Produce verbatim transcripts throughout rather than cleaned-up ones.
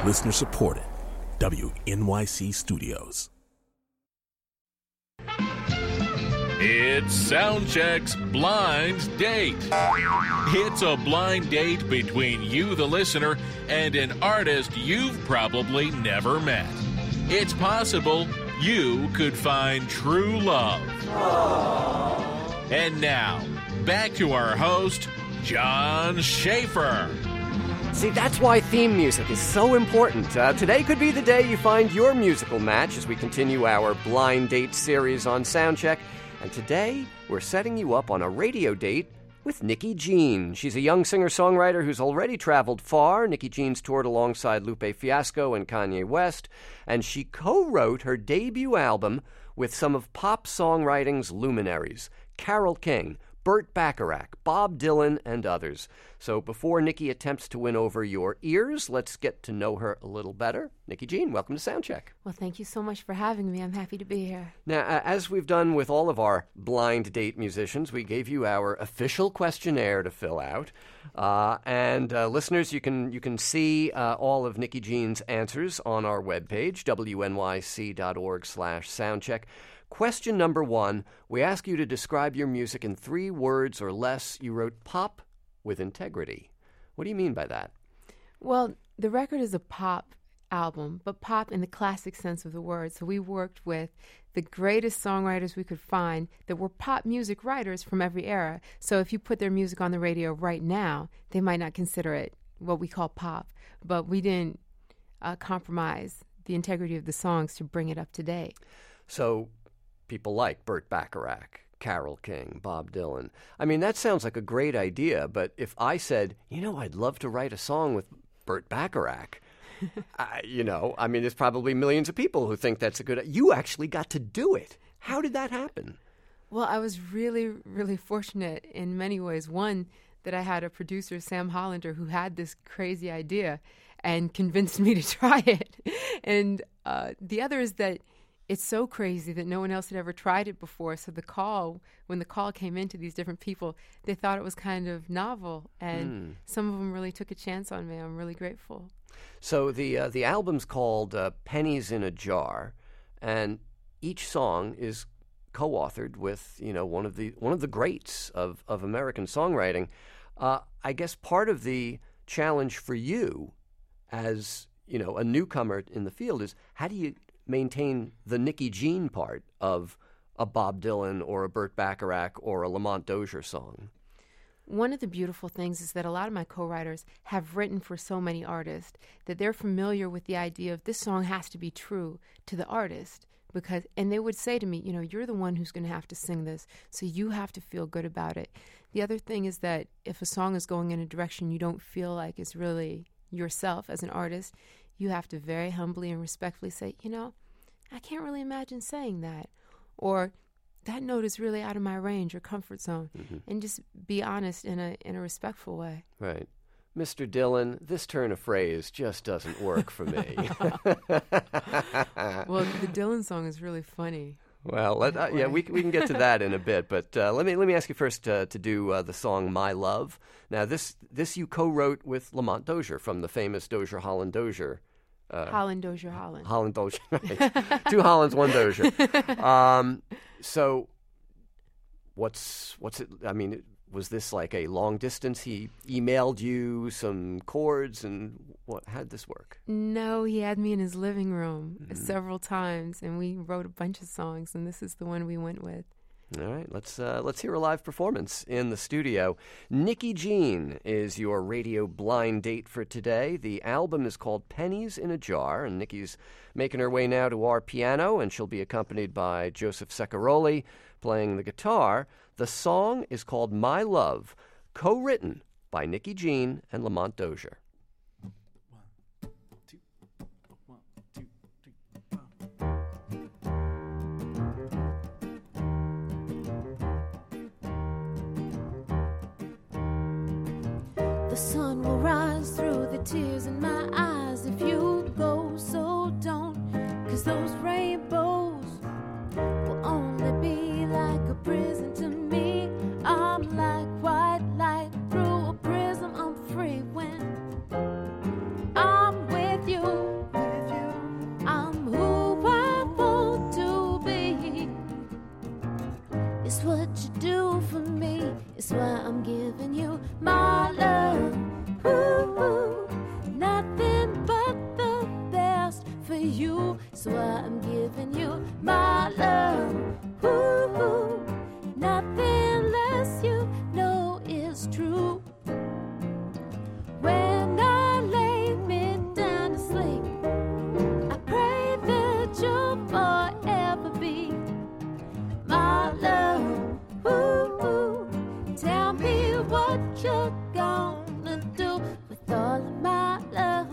Listener supported. W N Y C Studios. It's Soundcheck's Blind Date. It's a blind date between you, the listener, and an artist you've probably never met. It's possible you could find true love. Aww. And now, back to our host, John Schaefer. See, that's why theme music is so important. Uh, today could be the day you find your musical match as we continue our Blind Date series on Soundcheck. And today, we're setting you up on a radio date with Nikki Jean. She's a young singer-songwriter who's already traveled far. Nikki Jean's toured alongside Lupe Fiasco and Kanye West, and she co-wrote her debut album with some of pop songwriting's luminaries, Carole King, Burt Bacharach, Bob Dylan, and others. So before Nikki attempts to win over your ears, let's get to know her a little better. Nikki Jean, welcome to Soundcheck. Well, thank you so much for having me. I'm happy to be here. Now, uh, as we've done with all of our blind date musicians, we gave you our official questionnaire to fill out. Uh, and uh, listeners, you can you can see uh, all of Nikki Jean's answers on our webpage, W N Y C dot org slash soundcheck. Question number one, we ask you to describe your music in three words or less. You wrote pop with integrity. What do you mean by that? Well, the record is a pop album, but pop in the classic sense of the word. So we worked with the greatest songwriters we could find that were pop music writers from every era. So if you put their music on the radio right now, they might not consider it what we call pop, but we didn't uh, compromise the integrity of the songs to bring it up to date. So people like Burt Bacharach, Carole King, Bob Dylan. I mean, that sounds like a great idea, but if I said, you know, I'd love to write a song with Burt Bacharach, I, you know, I mean, there's probably millions of people who think that's a good idea. You actually got to do it. How did that happen? Well, I was really, really fortunate in many ways. One, that I had a producer, Sam Hollander, who had this crazy idea and convinced me to try it. And uh, the other is that it's so crazy that no one else had ever tried it before. So the call, when the call came into these different people, they thought it was kind of novel. And mm. some of them really took a chance on me. I'm really grateful. So the uh, the album's called uh, Pennies in a Jar, and each song is co-authored with, you know, one of the one of the greats of, of American songwriting. Uh, I guess part of the challenge for you as, you know, a newcomer in the field is how do you maintain the Nikki Jean part of a Bob Dylan or a Burt Bacharach or a Lamont Dozier song? One of the beautiful things is that a lot of my co-writers have written for so many artists that they're familiar with the idea of this song has to be true to the artist. Because, and they would say to me, you know, you're the one who's going to have to sing this, so you have to feel good about it. The other thing is that if a song is going in a direction you don't feel like is really yourself as an artist, you have to very humbly and respectfully say, you know, I can't really imagine saying that. Or that note is really out of my range or comfort zone. Mm-hmm. And just be honest in a in a respectful way. Right. Mister Dylan, this turn of phrase just doesn't work for me. Well, the Dylan song is really funny. Well, let, uh, yeah, we we can get to that in a bit, but uh, let me let me ask you first uh, to do uh, the song "My Love." Now, this this you co-wrote with Lamont Dozier from the famous Dozier Holland Dozier. Uh, Holland Dozier Holland. Holland Dozier. Right. Two Hollands, one Dozier. Um, so, what's what's it? I mean, was this like a long distance? He emailed you some chords, and what? How did this work? No, he had me in his living room mm-hmm. several times, and we wrote a bunch of songs, and this is the one we went with. All right, let's uh, let's hear a live performance in the studio. Nikki Jean is your radio blind date for today. The album is called Pennies in a Jar, and Nikki's making her way now to our piano, and she'll be accompanied by Joseph Secaroli playing the guitar. The song is called My Love, co-written by Nikki Jean and Lamont Dozier. The sun will rise through the tears in my eyes if you go, so don't, 'cause those rainbows will only be like a prison to me. I'm like white light through a prism, I'm free when I'm with you. my love. Ooh, nothing but the best for you. So I'm giving you my love. Ooh, nothing less you know is true. When I lay me down to sleep, I pray that you'll forever be my love. Ooh, tell me what you're gonna do with all of my love.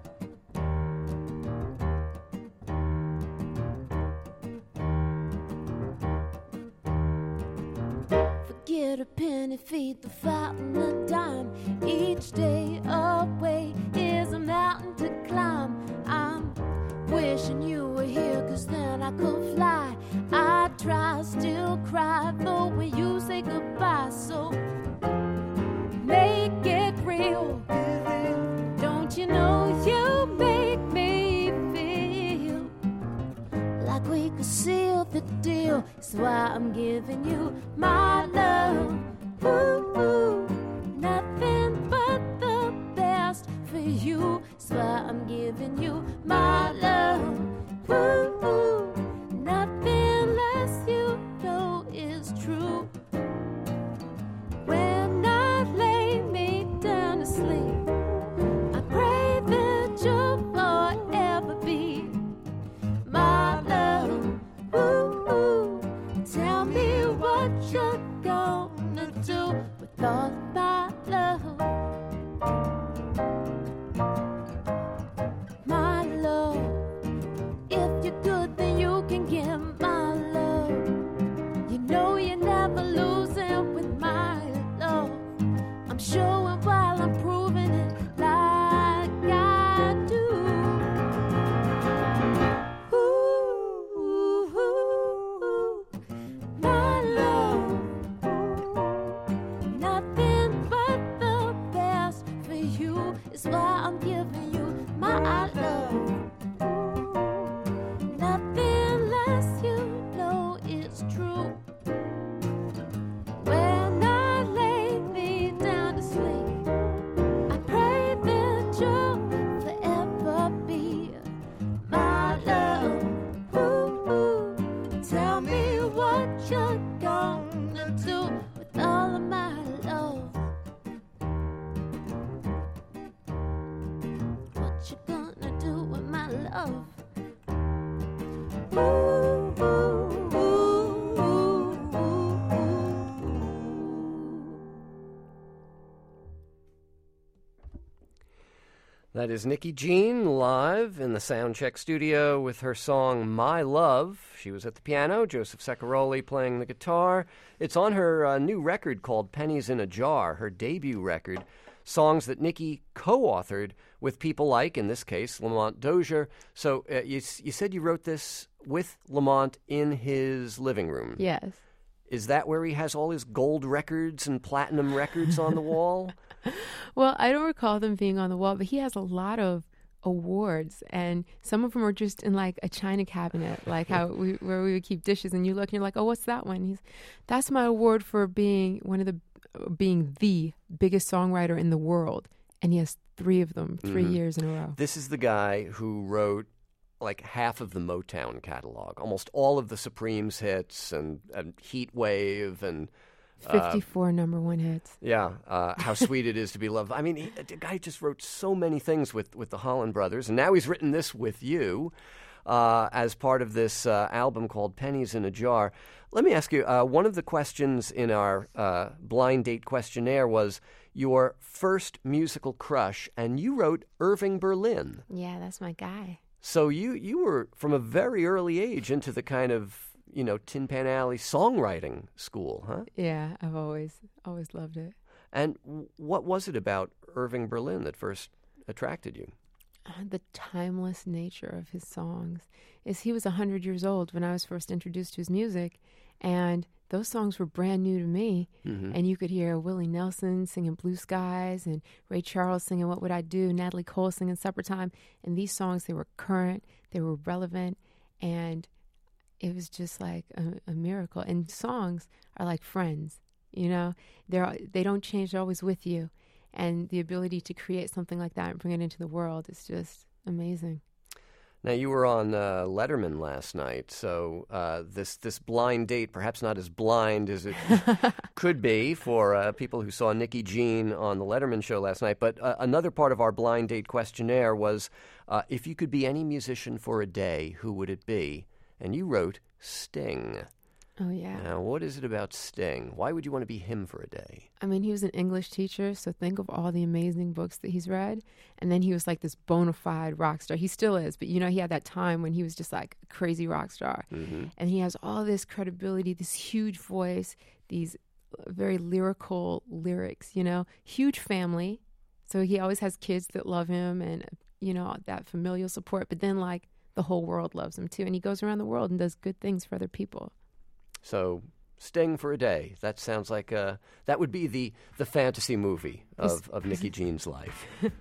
Forget a penny, feed the fountain a dime. Each day away is a mountain to climb. I'm wishing you were here, cause then I could fly. I try, still cry, though when you say goodbye. So make it real. Don't you know you make me feel like we could seal the deal. That's why I'm giving you my love. Ooh, ooh, nothing but the best for you. That's why I'm giving you my love. Ooh, ooh, nothing less you know is true. When I lay me down to sleep, I pray that you'll forever be my love. Ooh, ooh, tell me what you're gonna do with all of my love. My love, if you're good, then you can get my love. You know you're never losing with my love. I'm showing while I'm proving it like I do. Ooh, ooh, ooh, my love. Nothing but the best for you is why I'm giving you my love. Nothing less you know is true. When I lay me down to sleep, I pray that you'll forever be my love. Ooh, ooh, tell me what you're gonna do with all of my love. What you gonna do with my love? Ooh, ooh, ooh, ooh, ooh, ooh. That is Nikki Jean live in the Soundcheck studio with her song My Love. She was at the piano, Joseph Secaroli playing the guitar. It's on her uh, new record called Pennies in a Jar, her debut record. Songs that Nikki co-authored with people like, in this case, Lamont Dozier. So uh, you, you said you wrote this with Lamont in his living room. Yes. Is that where he has all his gold records and platinum records on the wall? Well, I don't recall them being on the wall, but he has a lot of awards, and some of them are just in like a china cabinet, like how we where we would keep dishes, and you look and you're like, oh, what's that one? He's that's my award for being one of the being the biggest songwriter in the world, and he has three of them, three mm-hmm. years in a row. This is the guy who wrote like half of the Motown catalog, almost all of the Supremes hits, and, and Heat Wave, and fifty-four uh, number one hits. Yeah, uh, How Sweet It Is to Be Loved. I mean, he, the guy just wrote so many things with, with the Holland Brothers, and now he's written this with you uh, as part of this uh, album called Pennies in a Jar. Let me ask you, uh, one of the questions in our uh, blind date questionnaire was your first musical crush, and you wrote Irving Berlin. Yeah, that's my guy. So you, you were, from a very early age, into the kind of, you know, Tin Pan Alley songwriting school, huh? Yeah, I've always, always loved it. And what was it about Irving Berlin that first attracted you? Uh, the timeless nature of his songs. Is he was one hundred years old when I was first introduced to his music, and those songs were brand new to me. Mm-hmm. And you could hear Willie Nelson singing Blue Skies and Ray Charles singing What Would I Do, Natalie Cole singing Supper Time. And these songs, they were current, they were relevant, and it was just like a, a miracle. And songs are like friends. You know, they're they don't change; they're always with you, and the ability to create something like that and bring it into the world is just amazing. Now, you were on uh, Letterman last night, so uh, this this blind date, perhaps not as blind as it could be for uh, people who saw Nikki Jean on the Letterman show last night. But uh, another part of our blind date questionnaire was, uh, if you could be any musician for a day, who would it be? And you wrote Sting. Oh, yeah. Now, what is it about Sting? Why would you want to be him for a day? I mean, he was an English teacher, so think of all the amazing books that he's read. And then he was like this bona fide rock star. He still is, but you know, he had that time when he was just like a crazy rock star. Mm-hmm. And he has all this credibility, this huge voice, these very lyrical lyrics, you know, huge family. So he always has kids that love him and, you know, that familial support. But then like the whole world loves him too. And he goes around the world and does good things for other people. So Sting for a day. That sounds like uh, that would be the, the fantasy movie of, of Nikki Jean's life.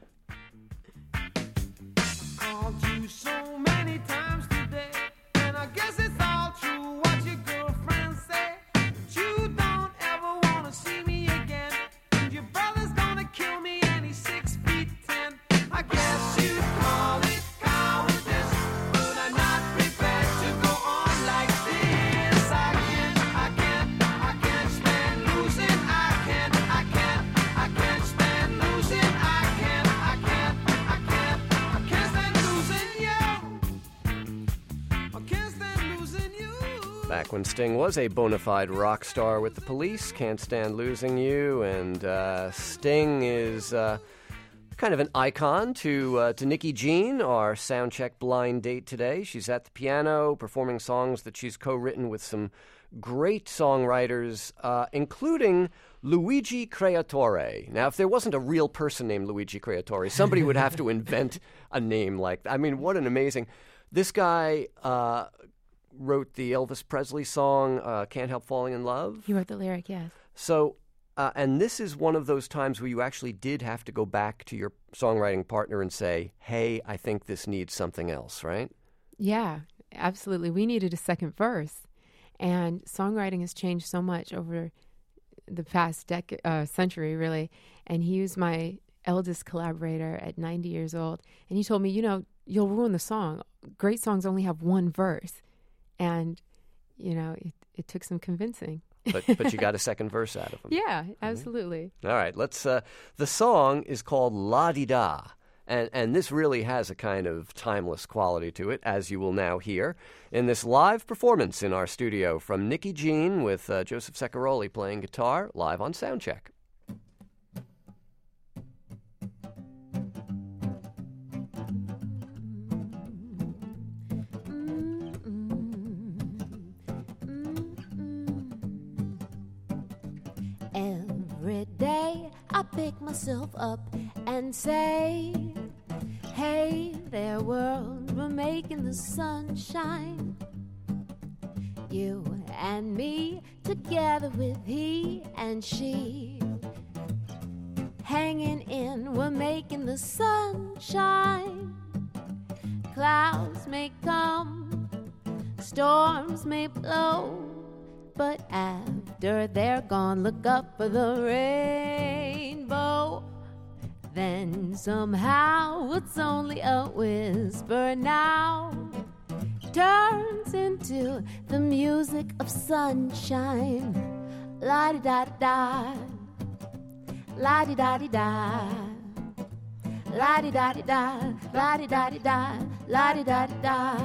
Called you so many times today, and I guess it's all true what your girlfriends say. But you don't ever want to see me again, and your brother's gonna kill me and he's six feet ten. I guess you'd call it cowardice, but I'm not prepared to go on like this. I can't, I can't, I can't stand losing. I can't, I can't, I can't stand losing. I can't, I can't, I can't, I can't stand losing you. I can't stand losing you. Back when Sting was a bona fide rock star with the Police, Can't Stand Losing You, and uh, Sting is uh, kind of an icon to uh, to Nikki Jean, our soundcheck blind date today. She's at the piano performing songs that she's co-written with some great songwriters, uh, including Luigi Creatore. Now, if there wasn't a real person named Luigi Creatore, somebody would have to invent a name like that. I mean, what an amazing... This guy uh, wrote the Elvis Presley song, uh, Can't Help Falling in Love. He wrote the lyric, yes. So, uh, and this is one of those times where you actually did have to go back to your songwriting partner and say, hey, I think this needs something else, right? Yeah, absolutely. We needed a second verse. And songwriting has changed so much over the past decade, uh, century, really. And he was my eldest collaborator at ninety years old. And he told me, you know, you'll ruin the song. Great songs only have one verse. And, you know, it, it took some convincing. But but you got a second verse out of him. Yeah, absolutely. Mm-hmm. All right, let's. Uh, the song is called La Di Da, and and this really has a kind of timeless quality to it, as you will now hear in this live performance in our studio from Nikki Jean with uh, Joseph Ceccaroli playing guitar live on Soundcheck. Every day I pick myself up and say, hey there world, we're making the sun shine. You and me together with he and she, hanging in, we're making the sun shine. Clouds may come, storms may blow, but after they're gone, look up for the rainbow. Then somehow it's only a whisper now, turns into the music of sunshine. La-di-da-di-da, la-di-da-di-da, la-di-da-di-da, la-di-da-di-da, la-di-da-di-da.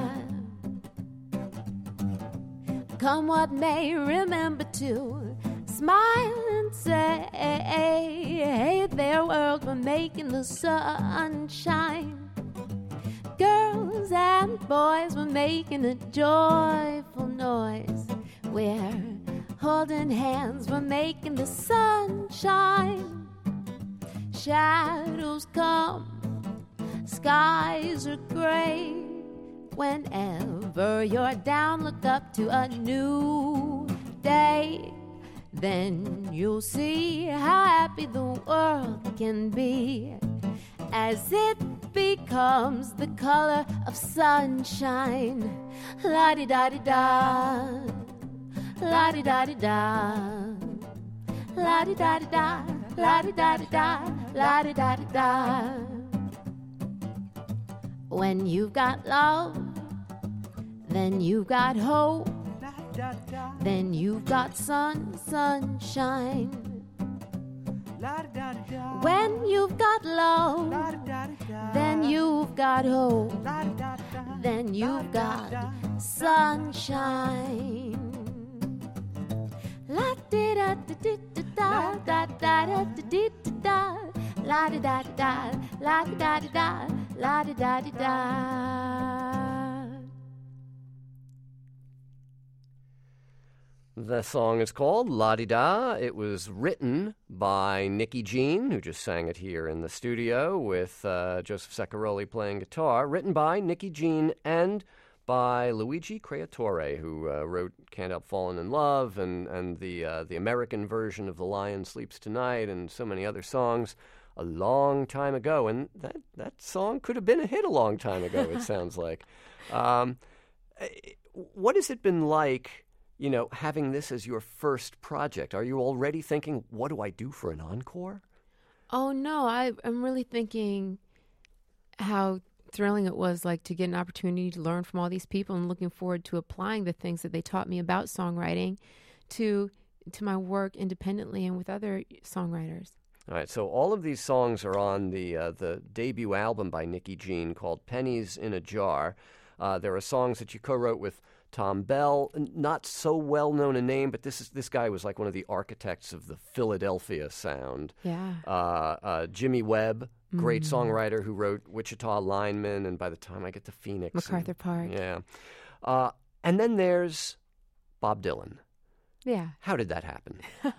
Come what may, remember to smile and say, hey there world, we're making the sun shine. Girls and boys, we're making a joyful noise. We're holding hands, we're making the sun shine. Shadows come, skies are gray. Whenever you're down, look up to a new day. Then you'll see how happy the world can be as it becomes the color of sunshine. La-di-da-di-da, la-di-da-di-da, la di da di da, la di da di da, la di da di da. When you've got love, then you've got hope, then you've got sun, sunshine. When you've got love, then you've got hope, then you've got sunshine. La di da di da da da da da da, la di da da, la di da da, la di da da. The song is called La-Di-Da. It was written by Nikki Jean, who just sang it here in the studio with uh, Joseph Seccaroli playing guitar. Written by Nikki Jean and by Luigi Creatore, who uh, wrote Can't Help Falling in Love and, and the, uh, the American version of The Lion Sleeps Tonight and so many other songs a long time ago. And that, that song could have been a hit a long time ago, it sounds like. Um, what has it been like, you know, having this as your first project? Are you already thinking, what do I do for an encore? Oh, no, I, I'm really thinking how thrilling it was, like, to get an opportunity to learn from all these people and looking forward to applying the things that they taught me about songwriting to to my work independently and with other songwriters. All right, so all of these songs are on the uh, the debut album by Nikki Jean called Pennies in a Jar. Uh, there are songs that you co-wrote with Tom Bell, not so well-known a name, but this is this guy was like one of the architects of the Philadelphia sound. Yeah. Uh, uh, Jimmy Webb, great Mm-hmm. songwriter who wrote Wichita Lineman, and By the Time I Get to Phoenix. MacArthur and, Park. Yeah. Uh, and then there's Bob Dylan. Yeah. How did that happen?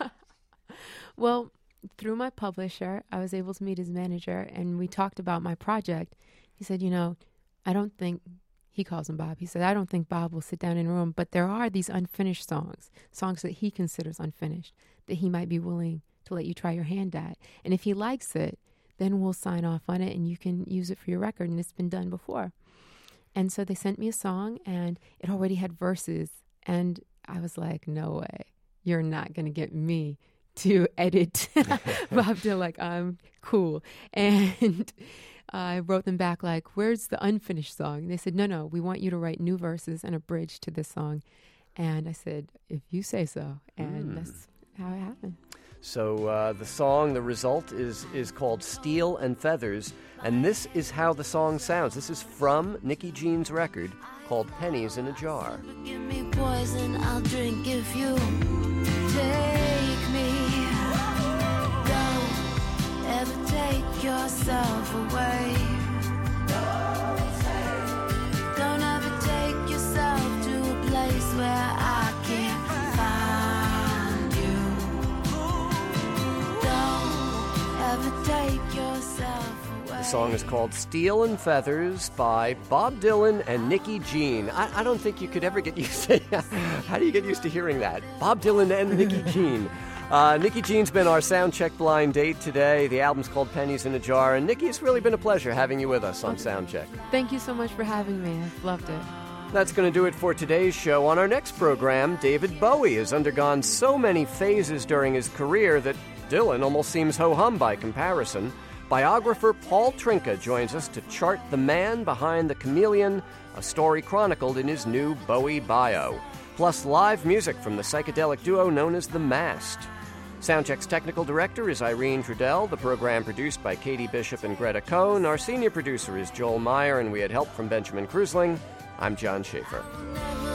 Well, through my publisher, I was able to meet his manager, and we talked about my project. He said, you know, I don't think... He calls him Bob. He said, I don't think Bob will sit down in a room, but there are these unfinished songs, songs that he considers unfinished, that he might be willing to let you try your hand at. And if he likes it, then we'll sign off on it and you can use it for your record. And it's been done before. And so they sent me a song and it already had verses. And I was like, no way, you're not going to get me to edit Bob Dylan. Like, I'm cool. And I wrote them back like, where's the unfinished song? And they said, no, no, we want you to write new verses and a bridge to this song. And I said, if you say so. And mm. that's how it happened. So uh, the song, the result, is is called Steel and Feathers. And this is how the song sounds. This is from Nikki Jean's record called Pennies in a Jar. Give me poison, I'll drink if you take me. Don't ever take yourself away. Don't ever take yourself to a place where I can't find you. Don't ever take yourself away. The song is called Steel and Feathers by Bob Dylan and Nikki Jean. I, I don't think you could ever get used to How do you get used to hearing that? Bob Dylan and Nikki Jean. Uh, Nikki Jean's been our Soundcheck blind date today. The album's called Pennies in a Jar. And Nikki, it's really been a pleasure having you with us on Soundcheck. Thank you so much for having me. I've loved it. That's going to do it for today's show. On our next program, David Bowie has undergone so many phases during his career that Dylan almost seems ho-hum by comparison. Biographer Paul Trinka joins us to chart the man behind the chameleon, a story chronicled in his new Bowie bio. Plus live music from the psychedelic duo known as The Mast. Soundcheck's technical director is Irene Trudell. The program produced by Katie Bishop and Greta Cohn. Our senior producer is Joel Meyer, and we had help from Benjamin Krusling. I'm John Schaefer. Never